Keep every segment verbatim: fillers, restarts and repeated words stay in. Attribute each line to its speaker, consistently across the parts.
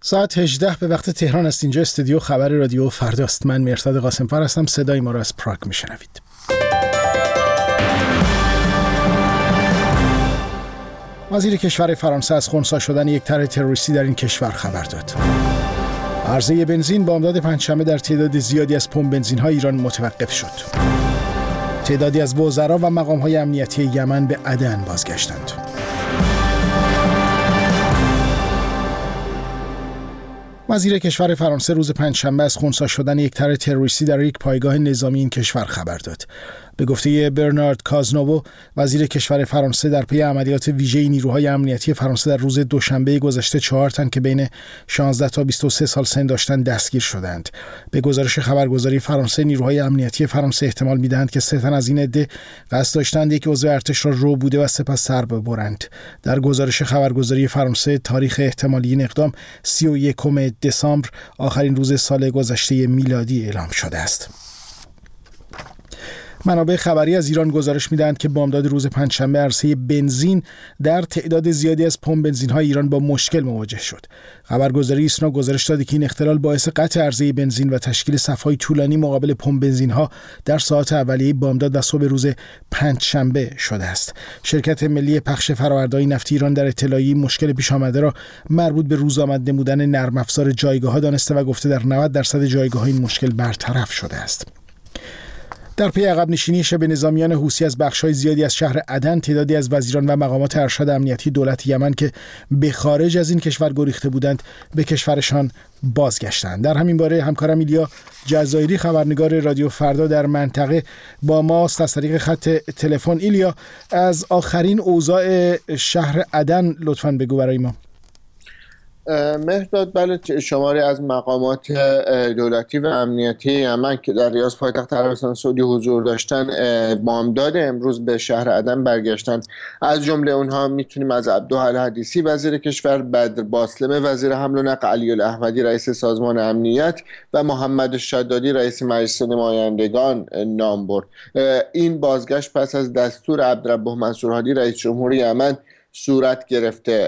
Speaker 1: ساعت هجده به وقت تهران است. اینجا استودیو خبر رادیو فرداست. من مهرداد قاسم‌فر هستم. صدای ما را از پراگ میشنوید. وزیر کشور فرانسه از خنثی شدن یک طرح تروریستی در این کشور خبر داد. عرضه بنزین بامداد پنجشنبه در تعداد زیادی از پمپ بنزین‌های ایران متوقف شد. تعدادی از وزرا و مقام‌های امنیتی یمن به عدن بازگشتند. وزیر کشور فرانسه روز پنجشنبه از خنثی شدن یک طرح تروریستی در یک پایگاه نظامی این کشور خبر داد. به گفته برنارد کازنوو، وزیر کشور فرانسه، در پی عملیات ویژه نیروهای امنیتی فرانسه در روز دوشنبه گذشته چهار تن که بین شانزده تا بیست و سه سال سن داشتند دستگیر شدند. به گزارش خبرگزاری فرانسه، نیروهای امنیتی فرانسه احتمال می‌دهند که سه تن از این عده قصد داشتند یک عضو ارتش را رو بوده و سپس سر ببرند. در گزارش خبرگزاری فرانسه، تاریخ احتمالی این اقدام سی و یکم دسامبر، آخرین روز سال گذشته میلادی اعلام شده است. منابع خبری از ایران گزارش می‌دهند که بامداد روز پنجشنبه عرصه بنزین در تعداد زیادی از پمپ بنزین‌های ایران با مشکل مواجه شد. خبرگزاری ایسنا گزارش داد که این اختلال باعث قطع عرضه بنزین و تشکیل صف‌های طولانی مقابل پمپ بنزین‌ها در ساعات اولیه بامداد و صبح روز پنجشنبه شده است. شرکت ملی پخش فرآورده‌های نفتی ایران در اطلاعیه مشکل پیش آمده را مربوط به روزآمد نمودن نرم افزار جایگاه‌ها دانسته و گفته در نود درصد جایگاه‌ها این مشکل برطرف شده است. در پی عقب نشینی شبه نظامیان حوثی از بخش‌های زیادی از شهر عدن، تعدادی از وزیران و مقامات ارشد امنیتی دولت یمن که به خارج از این کشور گریخته بودند به کشورشان بازگشتند. در همین باره همکارم ایلیا جزایری، خبرنگار رادیو فردا در منطقه، با ماست از طریق خط تلفن. ایلیا، از آخرین اوضاع شهر عدن لطفاً بگو برای ما.
Speaker 2: مهرداد، بله، شماری از مقامات دولتی و امنیتی یمن که در ریاض پایتخت عربستان سعودی حضور داشتن بامداد امروز به شهر عدن برگشتند. از جمله اونها میتونیم از عبدالحدیثی وزیر کشور، بدر باسلم وزیر حمل و نقل، علی الاحمدی رئیس سازمان امنیت و محمد شدادی رئیس مجلس نمایندگان نام برد. این بازگشت پس از دستور عبدالرب منصور هادی رئیس جمهور یمن صورت گرفته.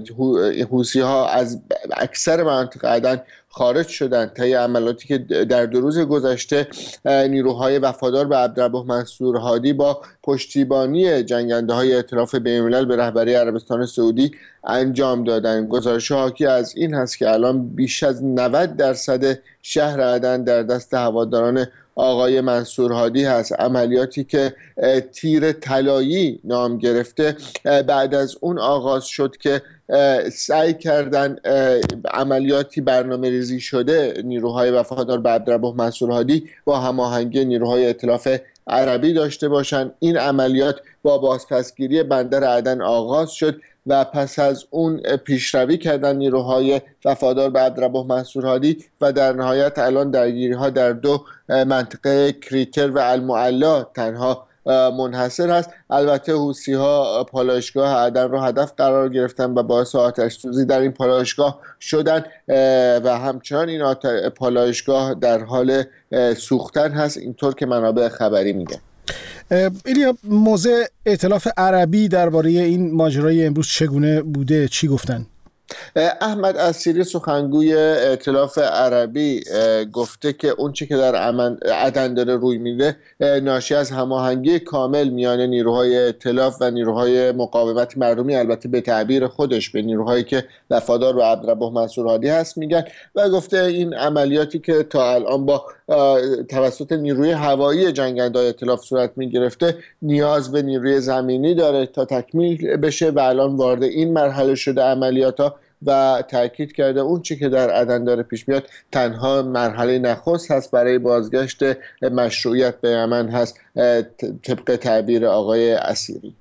Speaker 2: حوثی ها از اکثر مناطق عدن خارج شدند. طی عملیاتی که در دو روز گذشته نیروهای وفادار به عبدالرب منصور هادی با پشتیبانی جنگنده های ائتلاف بین‌الملل به رهبری عربستان سعودی انجام دادند. گزارش حاکی از این هست که الان بیش از نود درصد شهر عدن در دست هواداران آقای منصور هادی هست. عملیاتی که تیر طلایی نام گرفته بعد از اون آغاز شد که سعی کردن عملیاتی برنامه ریزی شده نیروهای وفادار به عبدالرب منصور هادی با هماهنگی نیروهای ائتلاف عربی داشته باشند. این عملیات با بازپسگیری بندر عدن آغاز شد و پس از اون پیشروی کردن نیروهای وفادار به عبدالرب منصور هادی و در نهایت الان درگیری‌ها در دو منطقه کریتر و المعلا تنها منحصر هست. البته حوثی‌ها پالایشگاه عدن را هدف قرار گرفتن و باعث آتش‌سوزی در این پالایشگاه شدن و همچنان این پالایشگاه در حال سوختن هست، اینطور که منابع خبری میگه.
Speaker 1: ایلیا، موضع ائتلاف عربی درباره این ماجرای امروز چگونه بوده؟ چی گفتن؟
Speaker 2: احمد اسیری سخنگوی ائتلاف عربی گفته که اون چی که در عدن داره روی میده ناشی از هماهنگی کامل میان نیروهای ائتلاف و نیروهای مقاومت مردمی، البته به تعبیر خودش به نیروهایی که وفادار به عبدالرب منصور هادی هست میگن، و گفته این عملیاتی که تا الان با توسط نیروی هوایی جنگنده‌های ائتلاف صورت میگرفته نیاز به نیروی زمینی داره تا تکمیل بشه و الان وارد این مرحله شده عملیات‌ها، و تاکید کرده اون چی که در عدن داره پیش میاد تنها مرحله نخست هست برای بازگشت مشروعیت به یمن هست، طبق تعبیر آقای اسیری.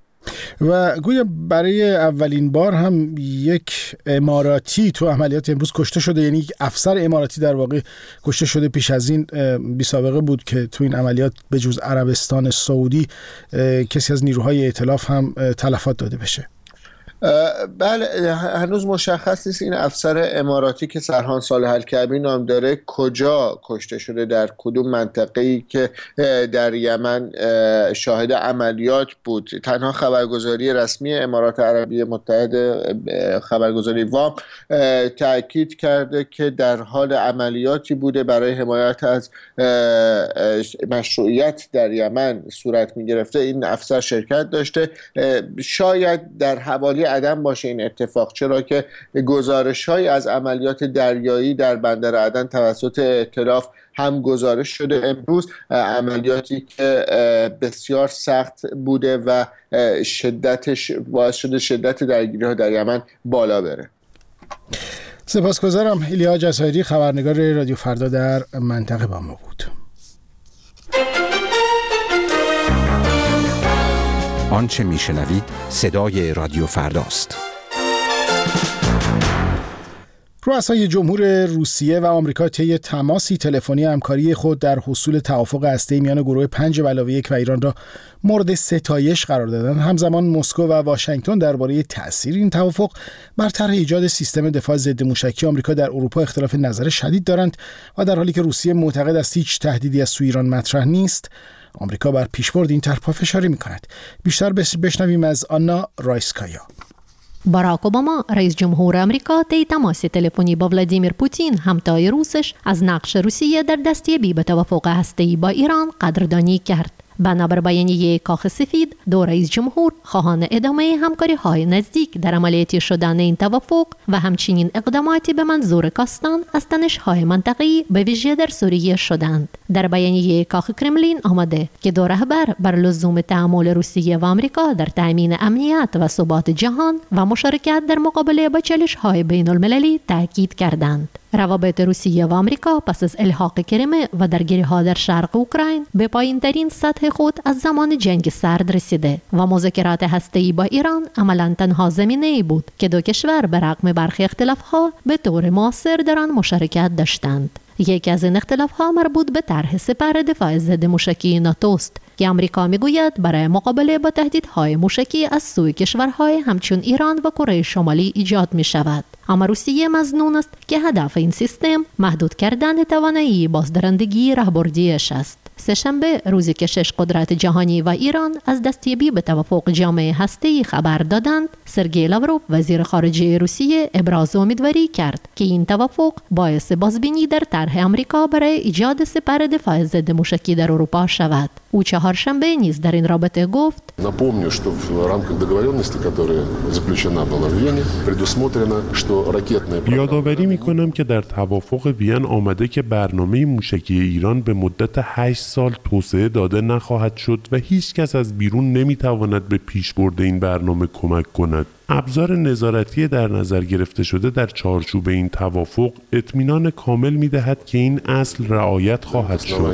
Speaker 1: و گویا برای اولین بار هم یک اماراتی تو عملیات امروز کشته شده، یعنی یک افسر اماراتی در واقع کشته شده. پیش از این بی سابقه بود که تو این عملیات به جز عربستان سعودی کسی از نیروهای ائتلاف هم تلفات داده بشه.
Speaker 2: بله، هنوز مشخص نیست این افسر اماراتی که سرهان صالح الکعبی نام داره کجا کشته شده، در کدوم منطقه‌ای که در یمن شاهد عملیات بود. تنها خبرگزاری رسمی امارات عربیه متحده، خبرگزاری وام، تأکید کرده که در حال عملیاتی بوده برای حمایت از مشروعیت در یمن صورت می‌گرفته. این افسر شرکت داشته. شاید در حوالی عدن باشه این اتفاق، چرا که گزارش‌های از عملیات دریایی در بندر عدن توسط ائتلاف هم گزارش شده امروز، عملیاتی که بسیار سخت بوده و شدتش باعث شده شدت درگیری‌ها در یمن بالا بره.
Speaker 1: سپاسگزارم. ایلیا جزایری، خبرنگار رادیو فردا در منطقه با ما بود.
Speaker 3: آنچه میشنوید صدای رادیو فرداست.
Speaker 1: رؤسای جمهور روسیه و آمریکا طی تماسی تلفنی همکاری خود در حصول توافق هسته‌ای میان گروه پنج به علاوه یک و ایران را مورد ستایش قرار دادند. همزمان مسکو و واشنگتن درباره تأثیر این توافق بر طرح ایجاد سیستم دفاع ضد موشکی آمریکا در اروپا اختلاف نظر شدید دارند و در حالی که روسیه معتقد است هیچ تهدیدی از سوی ایران مطرح نیست، آمریکا بر پیشبرد این طرح پافشاری می‌کند. بیشتر بشنویم از آنا رایسکایا.
Speaker 4: باراک اوباما رئیس جمهور آمریکا طی تماس تلفنی با ولادیمیر پوتین همتای روسش از نقش روسیه در دستیابی به توافق هسته‌ای با ایران قدردانی کرد. بنابر بیانیه کاخ سفید، دو رئیس جمهور خواهان ادامه همکاری‌های نزدیک در عملیاتی شدن این توافق و همچنین اقداماتی به منظور کاستن از تنش‌های منطقه‌ای به ویژه در سوریه شدند. در بیانیه کاخ کرملین آمده که دو رهبر بر لزوم تعامل روسیه و آمریکا در تأمین امنیت و ثبات جهان و مشارکت در مقابله با چالش‌های بین‌المللی تاکید کردند. روابط روسیه و آمریکا پس از الحاق کریمه و درگیری‌ها در شرق اوکراین به پایین‌ترین سطح خود از زمان جنگ سرد رسیده و مذاکرات هسته‌ای با ایران عملاً تنها زمینه‌ای بود که دو کشور به رغم برخی اختلاف‌ها به طور مؤثر در آن مشارکت داشتند. یکی از این اختلاف‌ها مربوط به طرح سپر دفاع ضد موشکی ناتوست که آمریکا میگوید برای مقابله با تهدیدهای موشکی از سوی کشورهای همچون ایران و کره شمالی ایجاد می شود. اما روسیه مظنون است که هدف این سیستم محدود کردن توانایی بازدارندگی راهبردیش است. سه‌شنبه روزی که شش قدرت جهانی و ایران از دستیابی به توافق جامع هسته‌ای خبر دادند، سرگئی لاوروف وزیر خارجه روسیه ابراز امیدواری کرد که این توافق باعث بازبینی در طرح آمریکا برای ایجاد سپر دفاع ضد موشکی در اروپا شود. او چهارشنبه نیز در این رابطه گفت:
Speaker 5: Напомню, что в рамках договоренности, которая заключена была в Вене, предусмотрено, что ракетные
Speaker 6: یادآوری می‌کنم که در توافق وین آمده که برنامه موشکی ایران به مدت هشت سال توسعه داده نخواهد شد و هیچ کس از بیرون نمی‌تواند به پیشبرد این برنامه کمک کند. ابزار نظارتی در نظر گرفته شده در چارچوب این توافق اطمینان کامل می‌دهد که این اصل رعایت خواهد شد.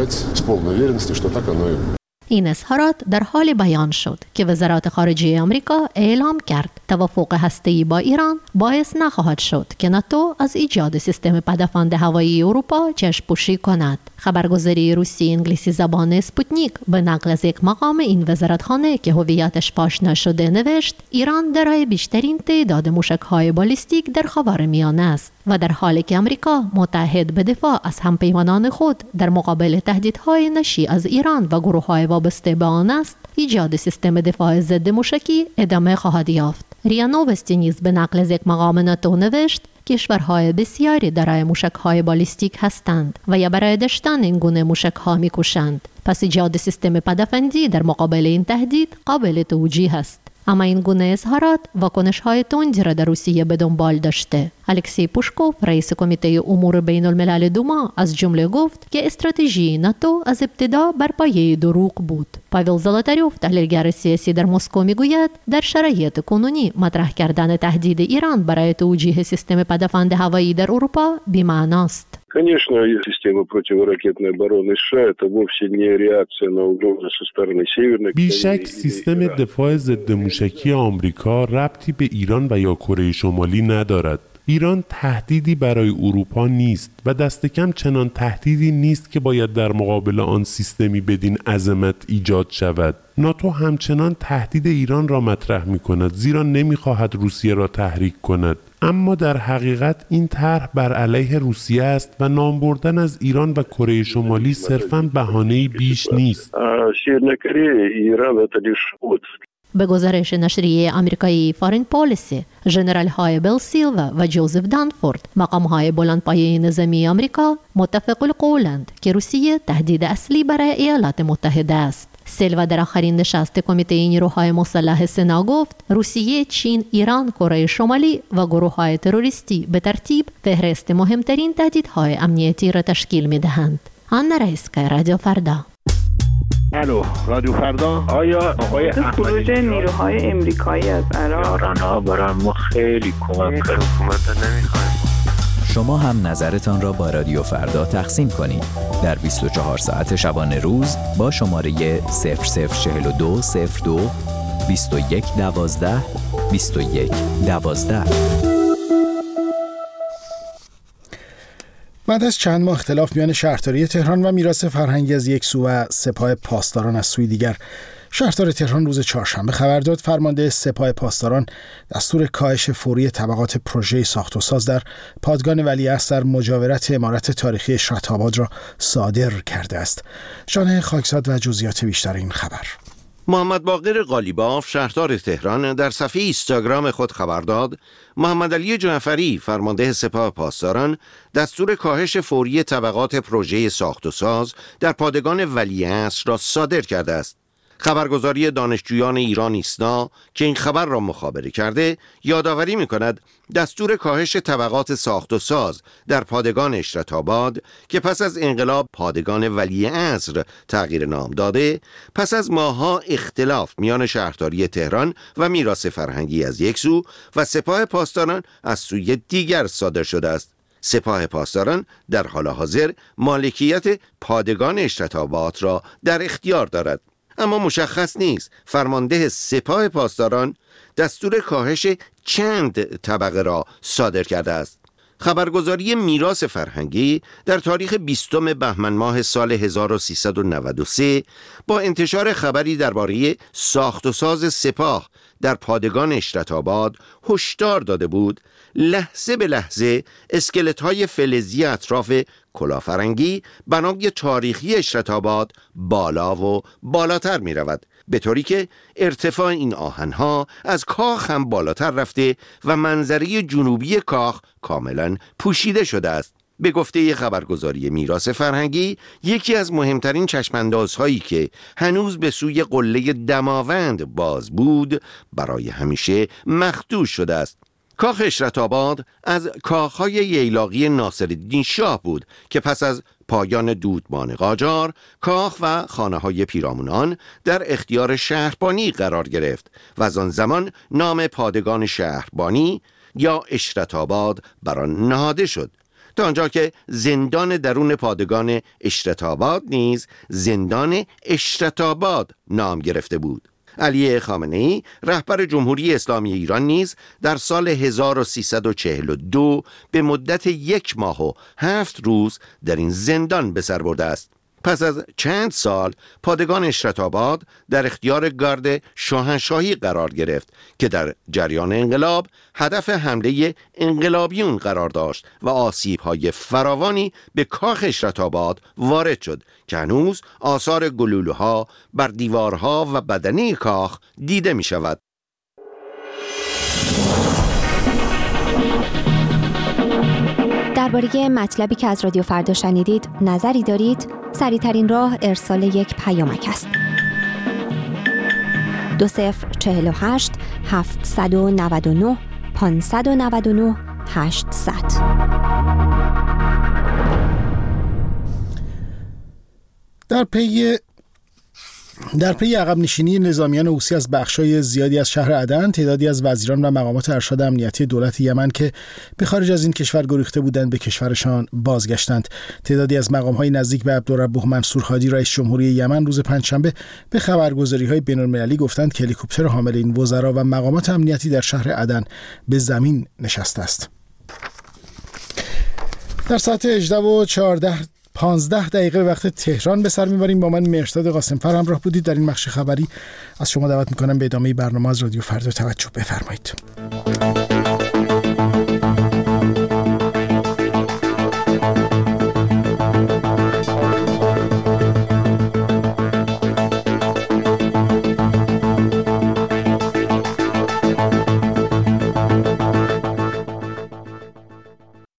Speaker 4: این اظهارات در حال بیان شد که وزارت خارجه آمریکا اعلام کرد توافق هسته‌ای با ایران باعث نخواهد شد که ناتو از ایجاد سیستم پدافند هوایی اروپا چشم‌پوشی کند. خبرگزاری روسی انگلیسی زبان اسپوتنیک به نقل از یک مقام این وزارتخانه که هویتش فاش نشده نوشت: ایران دارای بیشترین تعداد موشک‌های بالیستیک در خاورمیانه است و در حالی که آمریکا متحد به دفاع از همپیمانان خود در مقابل تهدیدهای ناشی از ایران و گروه‌های وابسته به آن است، ایجاد سیستم دفاع ضد موشکی ادامه خواهد یافت. ریا نووستی نیز به نقل از یک مقام ناتو نوشت: کشورهای بسیاری دارای موشک‌های بالیستیک هستند و یا برای داشتن این گونه موشک‌ها می‌کوشند. پس ایجاد سیستم پدافندی در مقابل این تهدید قابل توجیه است. اما این گونه اظهارات واکنش‌های تندی را در روسیه به دنبال داشته. الکسی پوشکوف رئیس کمیته امور بین الملل دوما از جمله گفت که استراتژی ناتو از ابتدا بر پایه دروغ بود. پاول زلاتاریوف تحلیلگر سیاسی در مسکو میگوید در شرایط کنونی مطرح کردن تهدید ایران برای توجیه سیستم پدافند هوایی در اروپا بی‌معناست.
Speaker 7: Конечно, система противоракетной обороны США это вовсе не реакция на угрозы со стороны северной.
Speaker 6: بیشک سیستم دفاع ضد موشکی آمریکا ربطی به ایران و یا کره شمالی ندارد. ایران تهدیدی برای اروپا نیست و دست کم چنان تهدیدی نیست که باید در مقابل آن سیستمی بدین عظمت ایجاد شود. ناتو همچنان تهدید ایران را مطرح می کند، زیرا نمی خواهد روسیه را تحریک کند. اما در حقیقت این طرح بر علیه روسیه است و نام بردن از ایران و کره شمالی صرفاً بهانه‌ای بیش نیست.
Speaker 4: به گزارش نشریه آمریکایی فارین پالیسی، ژنرال های بیل سیلوا و جوزف دانفورد، مقام های بلندپایه نظامی آمریکا متفق القولند که روسیه تهدید اصلی برای ایالات متحده است. سیلوا در آخرین نشست کمیته نیروهای مسلح سنا گفت روسیه، چین، ایران، کره شمالی و گروه های تروریستی به ترتیب فهرست مهمترین تهدیدهای امنیتی را تشکیل می دهند. آن رئیسکای رادیو فردا.
Speaker 8: الو رادیو فردا. آیا آقای
Speaker 9: خروج نیروهای امریکایی از عراق
Speaker 10: ایران‌ها برای ما خیلی کمک کرد. حکومت نمیخوایم.
Speaker 11: شما هم نظرتان را با رادیو فردا تقسیم کنید در بیست و چهار ساعت شبانه روز با شماره صفر صفر چهل و دو صفر دو بیست و یک دوازده بیست و یک دوازده.
Speaker 1: بعد از چند ماه اختلاف میان شهرداری تهران و میراث فرهنگی از یک سو و سپاه پاسداران از سوی دیگر، شهردار تهران روز چهارشنبه خبر داد فرمانده سپاه پاسداران دستور کاهش فوری طبقات پروژه ساخت و ساز در پادگان ولیعصر در مجاورت عمارت تاریخی اشرت آباد را صادر کرده است. شانه خاکزاد و جزئیات بیشتر این خبر.
Speaker 12: محمد باقر قالیباف شهردار تهران در صفحه اینستاگرام خود خبر داد محمد علی جعفری فرمانده سپاه پاسداران دستور کاهش فوری طبقات پروژه ساخت و ساز در پادگان ولیعصر را صادر کرده است. خبرگزاری دانشجویان ایران ایسنا که این خبر را مخابره کرده یادآوری می‌کند دستور کاهش طبقات ساخت و ساز در پادگان اشرت آباد که پس از انقلاب پادگان ولیعصر تغییر نام داده، پس از ماه‌ها اختلاف میان شهرداری تهران و میراث فرهنگی از یک سو و سپاه پاسداران از سوی دیگر صادر شده است. سپاه پاسداران در حال حاضر مالکیت پادگان اشرت آباد را در اختیار دارد، اما مشخص نیست فرمانده سپاه پاسداران دستور کاهش چند طبقه را صادر کرده است. خبرگزاری میراث فرهنگی در تاریخ بیستم بهمن ماه سال هزار و سیصد و نود و سه با انتشار خبری درباره ساخت و ساز سپاه در پادگان اشرت آباد هشدار داده بود لحظه به لحظه اسکلت‌های فلزی اطراف کلافرنگی بنای تاریخی اشرت آباد بالا و بالاتر می رود، به طوری که ارتفاع این آهنها از کاخ هم بالاتر رفته و منظره جنوبی کاخ کاملا پوشیده شده است. به گفته خبرگزاری میراث فرهنگی، یکی از مهمترین چشماندازهایی که هنوز به سوی قله دماوند باز بود برای همیشه مخدوش شده است. کاخ اشرت آباد از کاخهای ییلاقی ناصرالدین شاه بود که پس از پایان دودمان قاجار کاخ و خانه‌های پیرامونان در اختیار شهربانی قرار گرفت و از آن زمان نام پادگان شهربانی یا اشرت آباد بر آن نهاده شد، تا آنجا که زندان درون پادگان اشرت آباد نیز زندان اشرت آباد نام گرفته بود. علی خامنه‌ای رهبر جمهوری اسلامی ایران نیز در سال هزار و سیصد و چهل و دو به مدت یک ماه و هفت روز در این زندان به سر برده است. پس از چند سال پادگان اشرت آباد در اختیار گارد شاهنشاهی قرار گرفت که در جریان انقلاب هدف حمله انقلابیون قرار داشت و آسیب‌های فراوانی به کاخ اشرت آباد وارد شد که هنوز آثار گلوله‌ها بر دیوارها و بدنه کاخ دیده می شود.
Speaker 13: درباره مطلبی که از رادیو فردا شنیدید نظری دارید؟ سریع‌ترین راه ارسال یک پیامک است. دو صفر چهل و هشت هفتصد و نود و نه پانصد و نود و نه هشتصد.
Speaker 1: در پی در پی عقب نشینی نظامیان حوثی از بخشای زیادی از شهر عدن، تعدادی از وزیران و مقامات ارشد امنیتی دولت یمن که به خارج از این کشور گریخته بودند به کشورشان بازگشتند. تعدادی از مقام‌های نزدیک به عبدالربوح منصور هادی رئیس جمهوری یمن روز پنجشنبه به خبرگزاری‌های بین‌المللی گفتند که هلیکوپتر حامل این وزرا و مقامات امنیتی در شهر عدن به زمین نشسته است. در ساعت هجده و چهارده پانزده دقیقه وقت تهران به سر میبریم. با من مرشد قاسمفر همراه بودید در این بخش خبری. از شما دعوت میکنم به ادامه برنامه از رادیو فردا توجه بفرمایید.